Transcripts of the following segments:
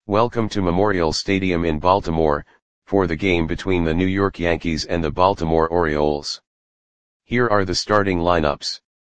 Welcome to Memorial Stadium in Baltimore, for the game between the New York Yankees and the Baltimore Orioles. Here are the starting lineups.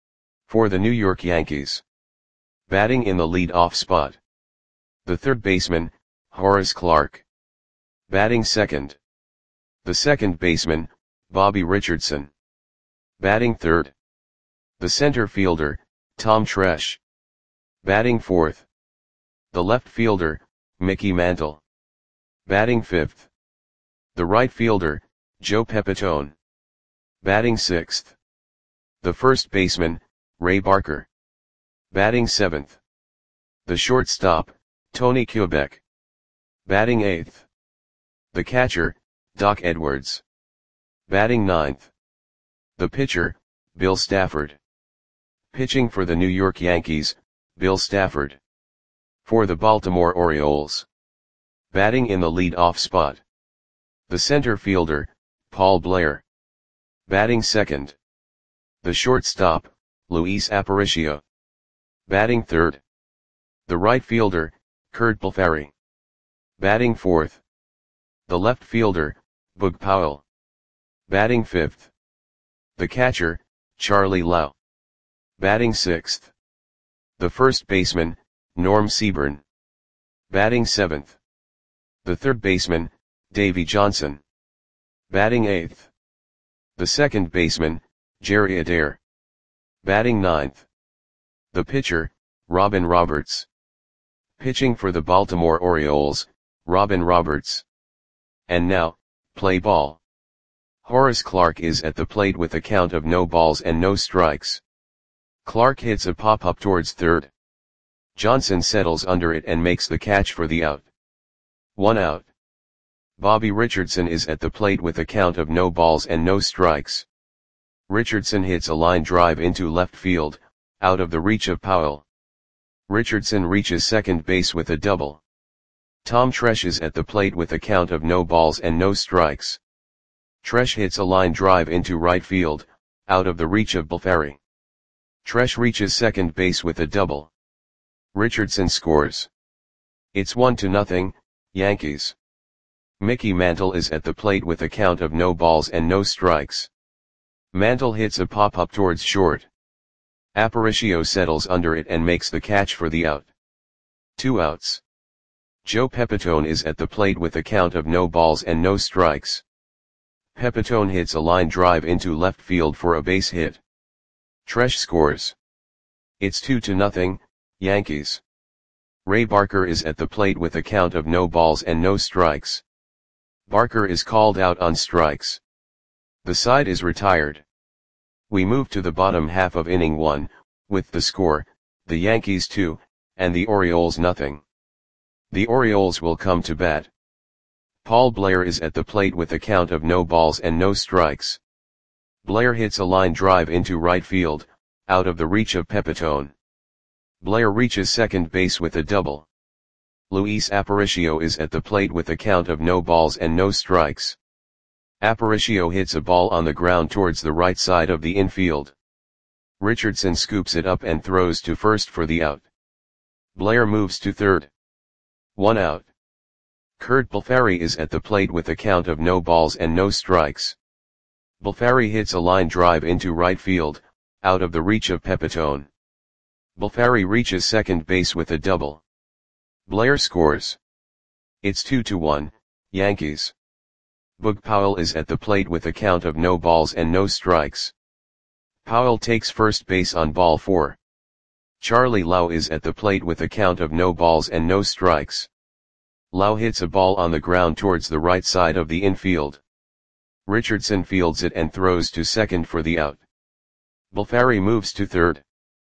For the New York Yankees. Batting in the lead-off spot. The third baseman, Horace Clarke. Batting second. The second baseman, Bobby Richardson. Batting third. The center fielder, Tom Tresh. Batting fourth. The left fielder, Mickey Mantle. Batting fifth. The right fielder, Joe Pepitone. Batting sixth. The first baseman, Ray Barker. Batting seventh. The shortstop, Tony Kubek. Batting eighth. The catcher, Doc Edwards. Batting ninth. The pitcher, Bill Stafford. Pitching for the New York Yankees, Bill Stafford. For the Baltimore Orioles. Batting in the lead-off spot. The center fielder, Paul Blair. Batting second. The shortstop, Luis Aparicio. Batting third. The right fielder, Curt Blefary. Batting fourth. The left fielder, Boog Powell. Batting fifth. The catcher, Charlie Lau. Batting sixth. The first baseman, Norm Seaburn. Batting seventh. The third baseman, Davey Johnson. Batting eighth. The second baseman, Jerry Adair. Batting ninth. The pitcher, Robin Roberts. Pitching for the Baltimore Orioles, Robin Roberts. And now, play ball. Horace Clarke is at the plate with a count of no balls and no strikes. Clarke hits a pop-up towards third. Johnson settles under it and makes the catch for the out. 1 out. Bobby Richardson is at the plate with a count of no balls and no strikes. Richardson hits a line drive into left field, out of the reach of Powell. Richardson reaches second base with a double. Tom Tresh is at the plate with a count of no balls and no strikes. Tresh hits a line drive into right field, out of the reach of Blefary. Tresh reaches second base with a double. Richardson scores. It's 1-0, Yankees. Mickey Mantle is at the plate with a count of no balls and no strikes. Mantle hits a pop-up towards short. Aparicio settles under it and makes the catch for the out. 2 outs. Joe Pepitone is at the plate with a count of no balls and no strikes. Pepitone hits a line drive into left field for a base hit. Tresh scores. It's 2-0, Yankees. Ray Barker is at the plate with a count of no balls and no strikes. Barker is called out on strikes. The side is retired. We move to the bottom half of inning 1, with the score, the Yankees 2, and the Orioles 0. The Orioles will come to bat. Paul Blair is at the plate with a count of no balls and no strikes. Blair hits a line drive into right field, out of the reach of Pepitone. Blair reaches second base with a double. Luis Aparicio is at the plate with a count of no balls and no strikes. Aparicio hits a ball on the ground towards the right side of the infield. Richardson scoops it up and throws to first for the out. Blair moves to third. 1 out. Curt Blefary is at the plate with a count of no balls and no strikes. Blefary hits a line drive into right field, out of the reach of Pepitone. Blefary reaches second base with a double. Blair scores. It's 2-1, Yankees. Boog Powell is at the plate with a count of no balls and no strikes. Powell takes first base on ball 4. Charlie Lau is at the plate with a count of no balls and no strikes. Lau hits a ball on the ground towards the right side of the infield. Richardson fields it and throws to second for the out. Blefary moves to third.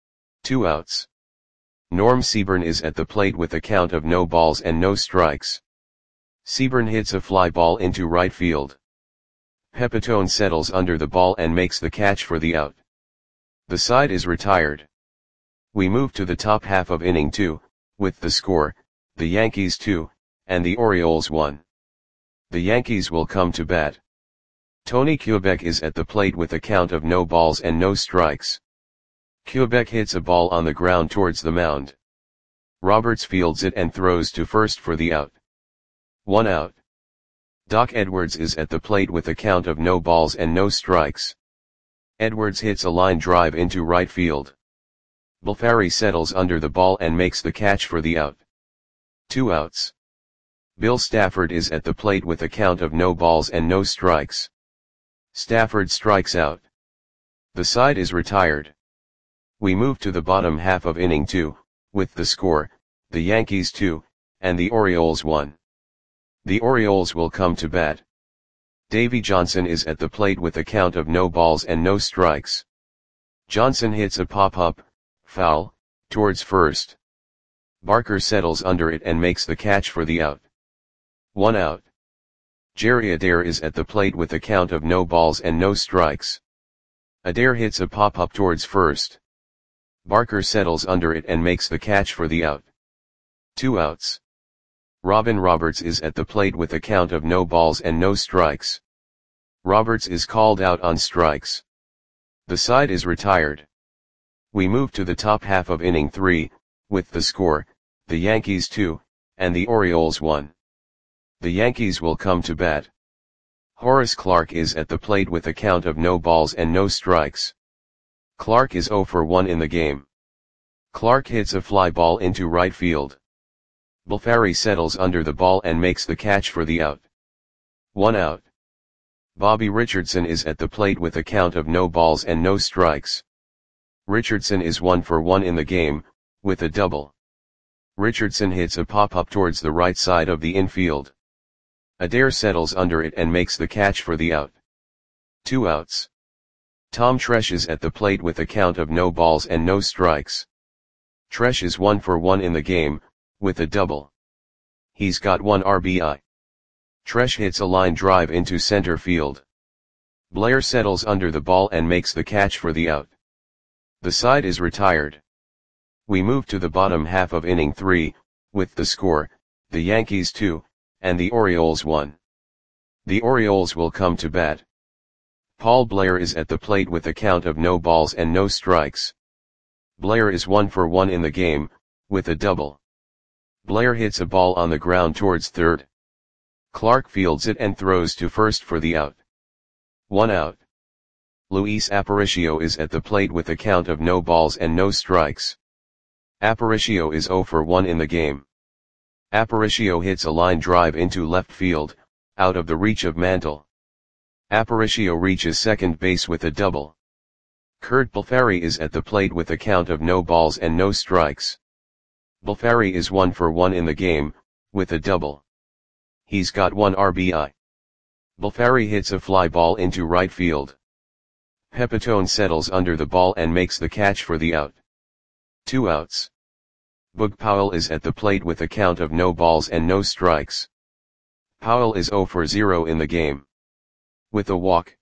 2 outs. Norm Seaburn is at the plate with a count of no balls and no strikes. Seaburn hits a fly ball into right field. Pepitone settles under the ball and makes the catch for the out. The side is retired. We move to the top half of inning 2, with the score, the Yankees 2, and the Orioles 1. The Yankees will come to bat. Tony Kubek is at the plate with a count of no balls and no strikes. Kubek hits a ball on the ground towards the mound. Roberts fields it and throws to first for the out. 1 out. Doc Edwards is at the plate with a count of no balls and no strikes. Edwards hits a line drive into right field. Balfari settles under the ball and makes the catch for the out. 2 outs. Bill Stafford is at the plate with a count of no balls and no strikes. Stafford strikes out. The side is retired. We move to the bottom half of inning 2, with the score, the Yankees 2, and the Orioles 1. The Orioles will come to bat. Davey Johnson is at the plate with a count of no balls and no strikes. Johnson hits a pop-up, foul, towards first. Barker settles under it and makes the catch for the out. 1 out. Jerry Adair is at the plate with a count of no balls and no strikes. Adair hits a pop-up towards first. Barker settles under it and makes the catch for the out. 2 outs. Robin Roberts is at the plate with a count of no balls and no strikes. Roberts is called out on strikes. The side is retired. We move to the top half of inning 3, with the score, the Yankees 2, and the Orioles 1. The Yankees will come to bat. Horace Clarke is at the plate with a count of no balls and no strikes. Clarke is 0 for 1 in the game. Clarke hits a fly ball into right field. Balfari settles under the ball and makes the catch for the out. 1 out. Bobby Richardson is at the plate with a count of no balls and no strikes. Richardson is 1 for 1 in the game, with a double. Richardson hits a pop-up towards the right side of the infield. Adair settles under it and makes the catch for the out. 2 outs. Tom Tresh is at the plate with a count of no balls and no strikes. Tresh is 1 for 1 in the game, with a double. He's got 1 RBI. Tresh hits a line drive into center field. Blair settles under the ball and makes the catch for the out. The side is retired. We move to the bottom half of inning 3, with the score, the Yankees 2, and the Orioles 1. The Orioles will come to bat. Paul Blair is at the plate with a count of no balls and no strikes. Blair is 1 for 1 in the game, with a double. Blair hits a ball on the ground towards third. Clarke fields it and throws to first for the out. 1 out. Luis Aparicio is at the plate with a count of no balls and no strikes. Aparicio is 0 for 1 in the game. Aparicio hits a line drive into left field, out of the reach of Mantle. Aparicio reaches second base with a double. Curt Balfari is at the plate with a count of no balls and no strikes. Balfari is 1 for 1 in the game, with a double. He's got 1 RBI. Balfari hits a fly ball into right field. Pepitone settles under the ball and makes the catch for the out. 2 outs. Boog Powell is at the plate with a count of no balls and no strikes. Powell is 0 for 0 in the game. With a walk.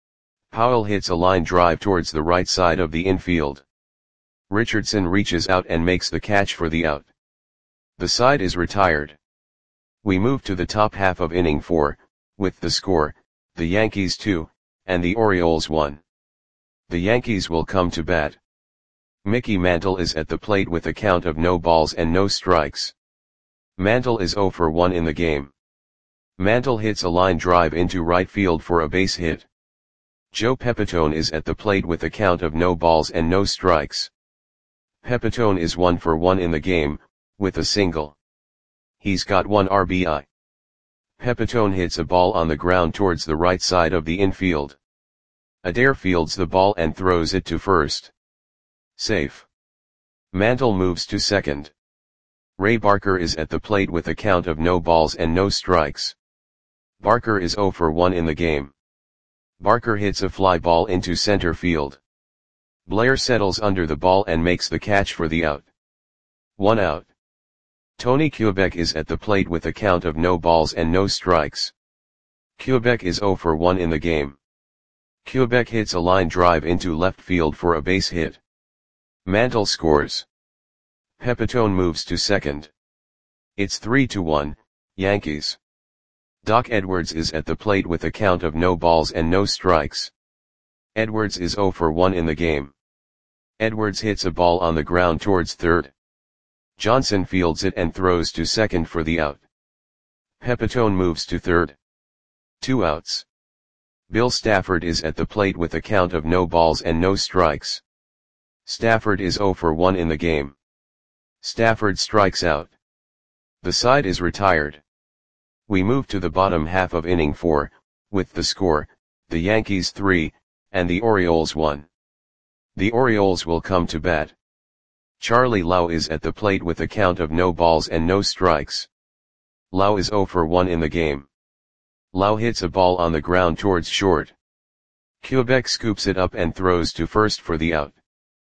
Powell hits a line drive towards the right side of the infield. Richardson reaches out and makes the catch for the out. The side is retired. We move to the top half of inning 4, with the score, the Yankees 2, and the Orioles 1. The Yankees will come to bat. Mickey Mantle is at the plate with a count of no balls and no strikes. Mantle is 0 for 1 in the game. Mantle hits a line drive into right field for a base hit. Joe Pepitone is at the plate with a count of no balls and no strikes. Pepitone is 1 for 1 in the game, with a single. He's got 1 RBI. Pepitone hits a ball on the ground towards the right side of the infield. Adair fields the ball and throws it to first. Safe. Mantle moves to second. Ray Barker is at the plate with a count of no balls and no strikes. Barker is 0 for 1 in the game. Barker hits a fly ball into center field. Blair settles under the ball and makes the catch for the out. 1 out. Tony Kubek is at the plate with a count of no balls and no strikes. Kubek is 0 for 1 in the game. Kubek hits a line drive into left field for a base hit. Mantle scores. Pepitone moves to second. It's 3-1, Yankees. Doc Edwards is at the plate with a count of no balls and no strikes. Edwards is 0 for 1 in the game. Edwards hits a ball on the ground towards third. Johnson fields it and throws to second for the out. Pepitone moves to third. 2 outs. Bill Stafford is at the plate with a count of no balls and no strikes. Stafford is 0 for 1 in the game. Stafford strikes out. The side is retired. We move to the bottom half of inning 4, with the score, the Yankees 3, and the Orioles 1. The Orioles will come to bat. Charlie Lau is at the plate with a count of no balls and no strikes. Lau is 0 for 1 in the game. Lau hits a ball on the ground towards short. Quebec scoops it up and throws to first for the out.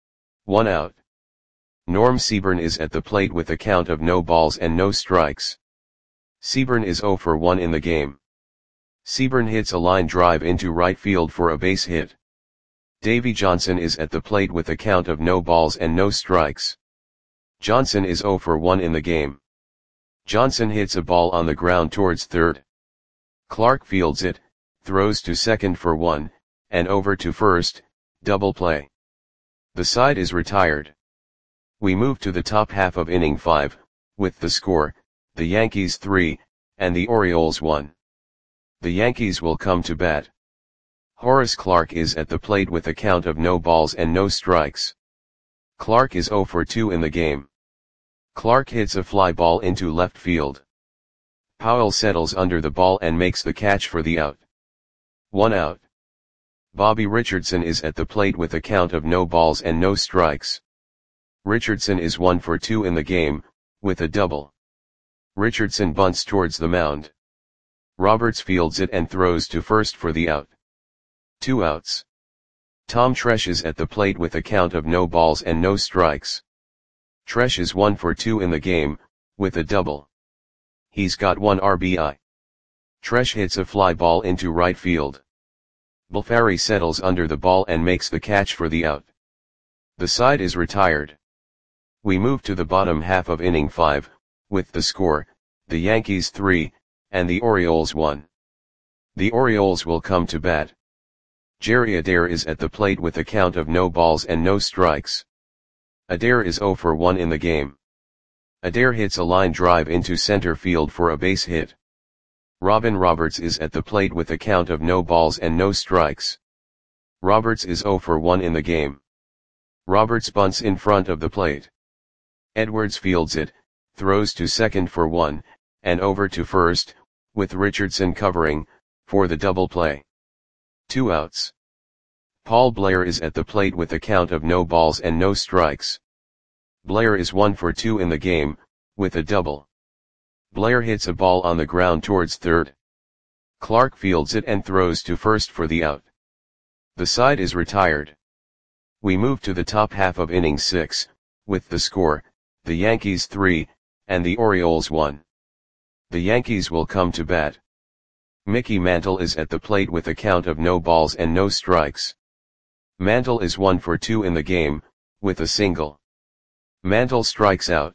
1 out. Norm Seaburn is at the plate with a count of no balls and no strikes. Seaburn is 0 for 1 in the game. Seaburn hits a line drive into right field for a base hit. Davey Johnson is at the plate with a count of no balls and no strikes. Johnson is 0 for 1 in the game. Johnson hits a ball on the ground towards third. Clark fields it, throws to second for 1, and over to first, double play. The side is retired. We move to the top half of inning 5, with the score, the Yankees 3, and the Orioles 1. The Yankees will come to bat. Horace Clarke is at the plate with a count of no balls and no strikes. Clarke is 0 for 2 in the game. Clarke hits a fly ball into left field. Powell settles under the ball and makes the catch for the out. 1 out. Bobby Richardson is at the plate with a count of no balls and no strikes. Richardson is 1 for 2 in the game, with a double. Richardson bunts towards the mound. Roberts fields it and throws to first for the out. 2 outs. Tom Tresh is at the plate with a count of no balls and no strikes. Tresh is 1 for 2 in the game, with a double. He's got 1 RBI. Tresh hits a fly ball into right field. Bulfari settles under the ball and makes the catch for the out. The side is retired. We move to the bottom half of inning 5, with the score, the Yankees 3, and the Orioles 1. The Orioles will come to bat. Jerry Adair is at the plate with a count of no balls and no strikes. Adair is 0 for 1 in the game. Adair hits a line drive into center field for a base hit. Robin Roberts is at the plate with a count of no balls and no strikes. Roberts is 0 for 1 in the game. Roberts bunts in front of the plate. Edwards fields it, throws to second for 1, and over to first, with Richardson covering, for the double play. 2 outs. Paul Blair is at the plate with a count of no balls and no strikes. Blair is 1 for 2 in the game, with a double. Blair hits a ball on the ground towards third. Clark fields it and throws to first for the out. The side is retired. We move to the top half of inning 6, with the score, the Yankees 3, and the Orioles 1. The Yankees will come to bat. Mickey Mantle is at the plate with a count of no balls and no strikes. Mantle is 1 for 2 in the game, with a single. Mantle strikes out.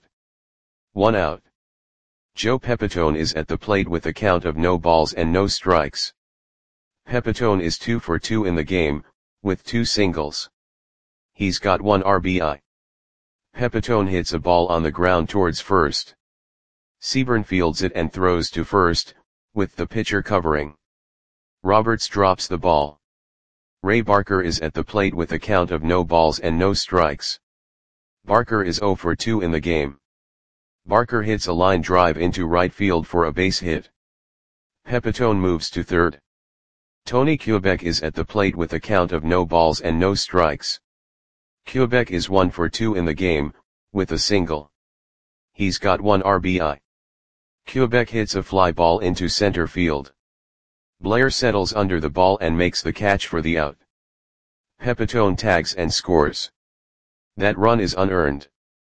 1 out. Joe Pepitone is at the plate with a count of no balls and no strikes. Pepitone is 2 for 2 in the game, with 2 singles. He's got 1 RBI. Pepitone hits a ball on the ground towards first. Seaburn fields it and throws to first, with the pitcher covering. Roberts drops the ball. Ray Barker is at the plate with a count of no balls and no strikes. Barker is 0 for 2 in the game. Barker hits a line drive into right field for a base hit. Pepitone moves to third. Tony Quebec is at the plate with a count of no balls and no strikes. Quebec is 1 for 2 in the game, with a single. He's got 1 RBI. Quebec hits a fly ball into center field. Blair settles under the ball and makes the catch for the out. Pepitone tags and scores. That run is unearned.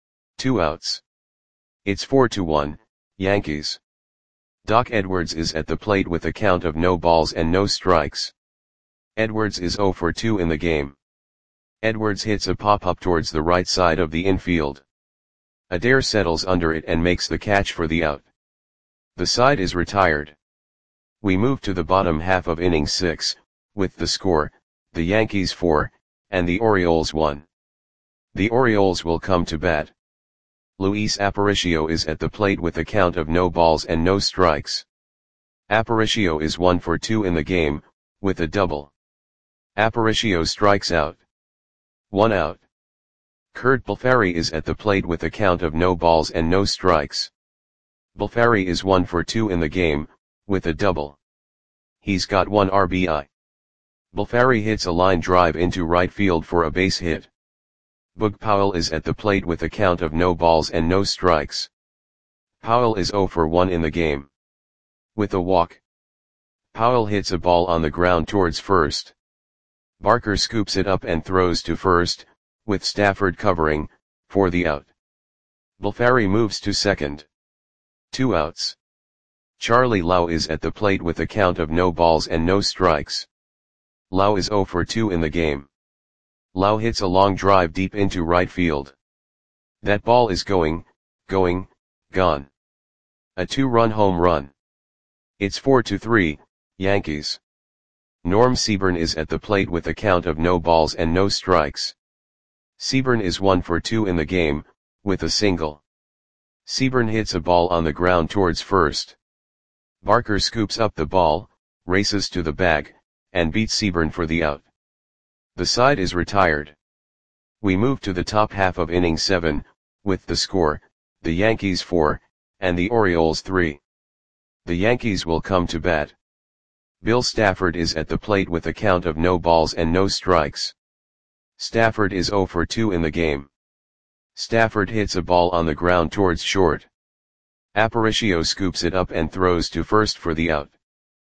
2 outs. It's 4-1, Yankees. Doc Edwards is at the plate with a count of no balls and no strikes. Edwards is 0 for 2 in the game. Edwards hits a pop-up towards the right side of the infield. Adair settles under it and makes the catch for the out. The side is retired. We move to the bottom half of inning 6, with the score, the Yankees 4, and the Orioles 1. The Orioles will come to bat. Luis Aparicio is at the plate with a count of no balls and no strikes. Aparicio is 1 for 2 in the game, with a double. Aparicio strikes out. 1 out. Kurt Balfari is at the plate with a count of no balls and no strikes. Balfari is 1 for 2 in the game, with a double. He's got 1 RBI. Balfari hits a line drive into right field for a base hit. Boog Powell is at the plate with a count of no balls and no strikes. Powell is 0 for 1 in the game. With a walk. Powell hits a ball on the ground towards first. Barker scoops it up and throws to first, with Stafford covering, for the out. Balfari moves to second. 2 outs. Charlie Lau is at the plate with a count of no balls and no strikes. Lau is 0 for 2 in the game. Lau hits a long drive deep into right field. That ball is gone. A 2-run home run. It's 4-3, Yankees. Norm Seaburn is at the plate with a count of no balls and no strikes. Seaburn is 1 for 2 in the game, with a single. Seaburn hits a ball on the ground towards first. Barker scoops up the ball, races to the bag, and beats Seaburn for the out. The side is retired. We move to the top half of inning 7, with the score, the Yankees 4, and the Orioles 3. The Yankees will come to bat. Bill Stafford is at the plate with a count of no balls and no strikes. Stafford is 0 for 2 in the game. Stafford hits a ball on the ground towards short. Aparicio scoops it up and throws to first for the out.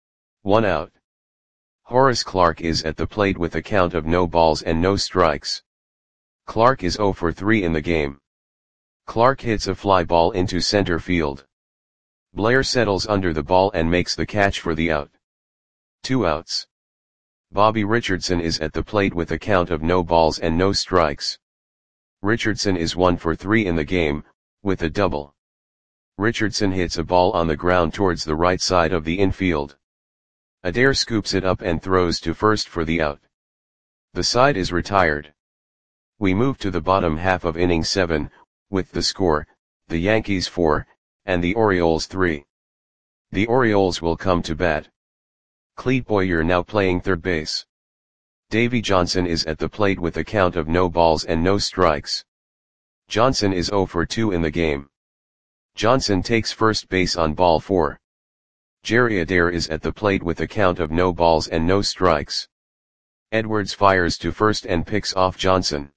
1 out. Horace Clarke is at the plate with a count of no balls and no strikes. Clarke is 0 for 3 in the game. Clarke hits a fly ball into center field. Blair settles under the ball and makes the catch for the out. 2 outs. Bobby Richardson is at the plate with a count of no balls and no strikes. Richardson is 1 for 3 in the game, with a double. Richardson hits a ball on the ground towards the right side of the infield. Adair scoops it up and throws to first for the out. The side is retired. We move to the bottom half of inning 7, with the score, the Yankees 4, and the Orioles 3. The Orioles will come to bat. Clete Boyer now playing third base. Davey Johnson is at the plate with a count of no balls and no strikes. Johnson is 0 for 2 in the game. Johnson takes first base on ball 4. Jerry Adair is at the plate with a count of no balls and no strikes. Edwards fires to first and picks off Johnson.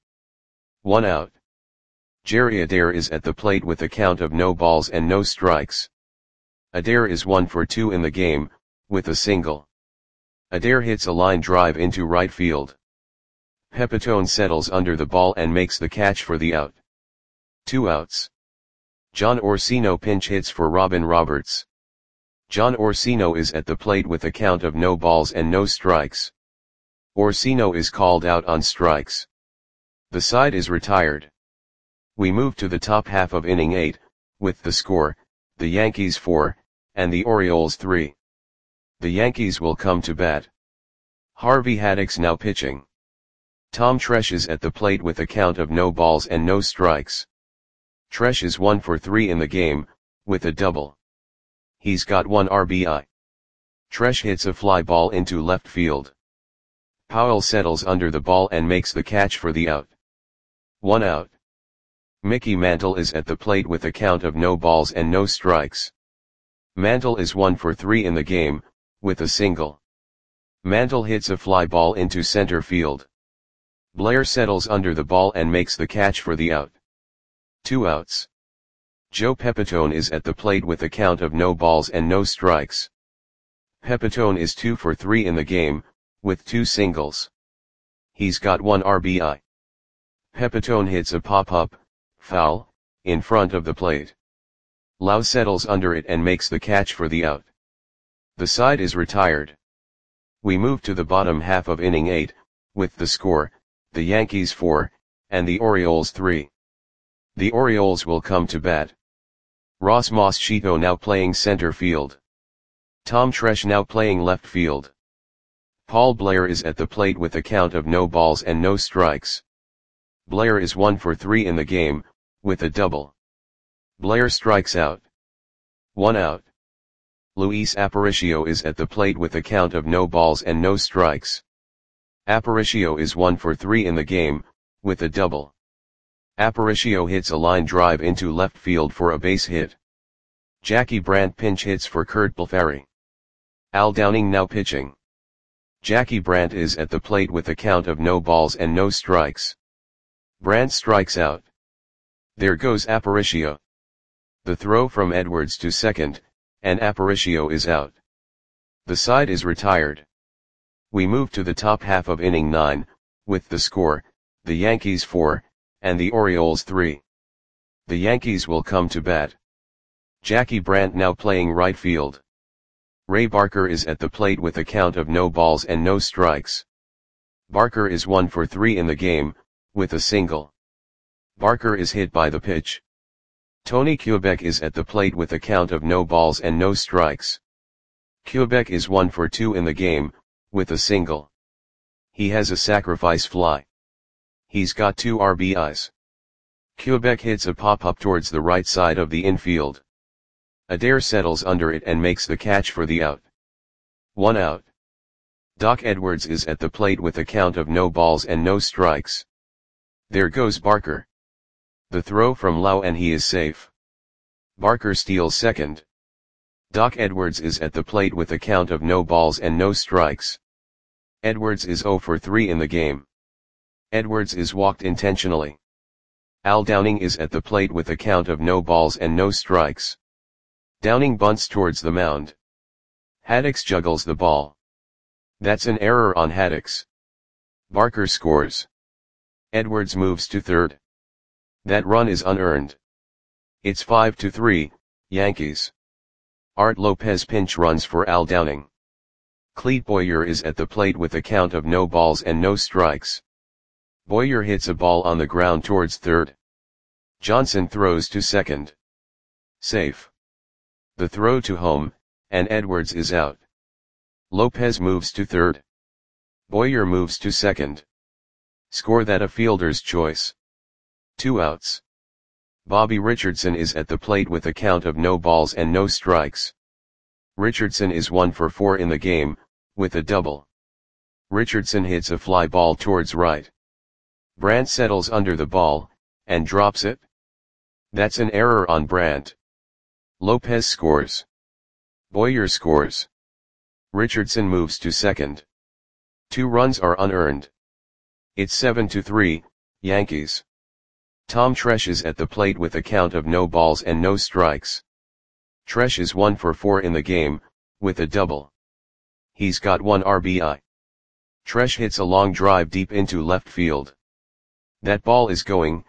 1 out. Jerry Adair is at the plate with a count of no balls and no strikes. Adair is 1 for 2 in the game, with a single. Adair hits a line drive into right field. Pepitone settles under the ball and makes the catch for the out. 2 outs. John Orsino pinch hits for Robin Roberts. John Orsino is at the plate with a count of no balls and no strikes. Orsino is called out on strikes. The side is retired. We move to the top half of inning 8, with the score, the Yankees 4, and the Orioles 3. The Yankees will come to bat. Harvey Haddix now pitching. Tom Tresh is at the plate with a count of no balls and no strikes. Tresh is 1 for 3 in the game, with a double. He's got 1 RBI. Tresh hits a fly ball into left field. Powell settles under the ball and makes the catch for the out. 1 out. Mickey Mantle is at the plate with a count of no balls and no strikes. Mantle is 1 for 3 in the game, with a single. Mantle hits a fly ball into center field. Blair settles under the ball and makes the catch for the out. 2 outs. Joe Pepitone is at the plate with a count of no balls and no strikes. Pepitone is 2 for 3 in the game, with 2 singles. He's got 1 RBI. Pepitone hits a pop-up, foul, in front of the plate. Lau settles under it and makes the catch for the out. The side is retired. We move to the bottom half of inning 8, with the score, the Yankees 4, and the Orioles 3. The Orioles will come to bat. Ross Moschito now playing center field. Tom Tresh now playing left field. Paul Blair is at the plate with a count of no balls and no strikes. Blair is 1 for 3 in the game, with a double. Blair strikes out. 1 out. Luis Aparicio is at the plate with a count of no balls and no strikes. Aparicio is 1 for 3 in the game, with a double. Aparicio hits a line drive into left field for a base hit. Jackie Brandt pinch hits for Curt Blefary. Al Downing now pitching. Jackie Brandt is at the plate with a count of no balls and no strikes. Brandt strikes out. There goes Aparicio. The throw from Edwards to second, and Aparicio is out. The side is retired. We move to the top half of inning 9, with the score, the Yankees 4, and the Orioles 3. The Yankees will come to bat. Jackie Brandt now playing right field. Ray Barker is at the plate with a count of no balls and no strikes. Barker is 1 for 3 in the game, with a single. Barker is hit by the pitch. Tony Kubek is at the plate with a count of no balls and no strikes. Kubek is 1 for 2 in the game, with a single. He has a sacrifice fly. He's got 2 RBIs. Kubek hits a pop-up towards the right side of the infield. Adair settles under it and makes the catch for the out. 1 out. Doc Edwards is at the plate with a count of no balls and no strikes. There goes Barker. The throw from Lau and he is safe. Barker steals second. Doc Edwards is at the plate with a count of no balls and no strikes. Edwards is 0 for 3 in the game. Edwards is walked intentionally. Al Downing is at the plate with a count of no balls and no strikes. Downing bunts towards the mound. Haddix juggles the ball. That's an error on Haddix. Barker scores. Edwards moves to third. That run is unearned. It's 5-3, Yankees. Art Lopez pinch runs for Al Downing. Clete Boyer is at the plate with a count of no balls and no strikes. Boyer hits a ball on the ground towards third. Johnson throws to second. Safe. The throw to home, and Edwards is out. Lopez moves to third. Boyer moves to second. Score that a fielder's choice. 2 outs. Bobby Richardson is at the plate with a count of no balls and no strikes. Richardson is 1 for 4 in the game, with a double. Richardson hits a fly ball towards right. Brandt settles under the ball, and drops it. That's an error on Brandt. Lopez scores. Boyer scores. Richardson moves to second. 2 runs are unearned. It's 7-3, Yankees. Tom Tresh is at the plate with a count of no balls and no strikes. Tresh is 1 for 4 in the game, with a double. He's got 1 RBI. Tresh hits a long drive deep into left field. That ball is gone.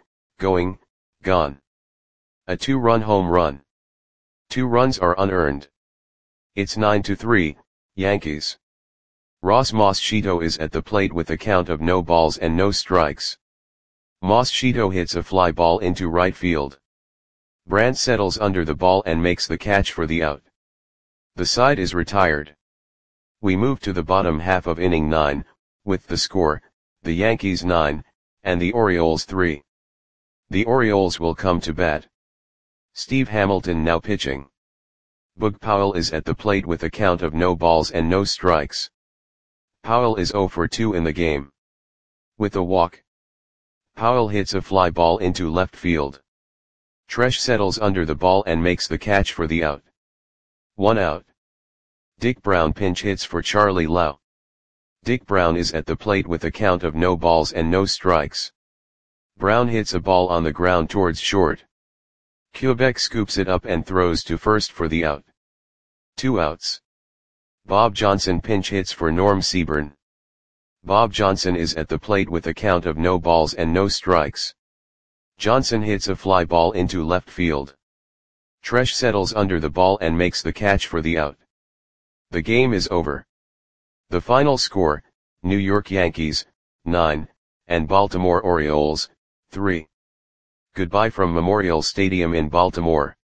A 2-run home run. 2 runs are unearned. It's 9-3, Yankees. Ross Moschito is at the plate with a count of no balls and no strikes. Moschito hits a fly ball into right field. Brandt settles under the ball and makes the catch for the out. The side is retired. We move to the bottom half of inning 9, with the score, the Yankees 9, and the Orioles 3. The Orioles will come to bat. Steve Hamilton now pitching. Boog Powell is at the plate with a count of no balls and no strikes. Powell is 0 for 2 in the game. With a walk. Powell hits a fly ball into left field. Tresh settles under the ball and makes the catch for the out. 1 out. Dick Brown pinch hits for Charlie Lau. Dick Brown is at the plate with a count of no balls and no strikes. Brown hits a ball on the ground towards short. Kubek scoops it up and throws to first for the out. 2 outs. Bob Johnson pinch hits for Norm Seaburn. Bob Johnson is at the plate with a count of no balls and no strikes. Johnson hits a fly ball into left field. Tresh settles under the ball and makes the catch for the out. The game is over. The final score, New York Yankees, 9, and Baltimore Orioles, 3. Goodbye from Memorial Stadium in Baltimore.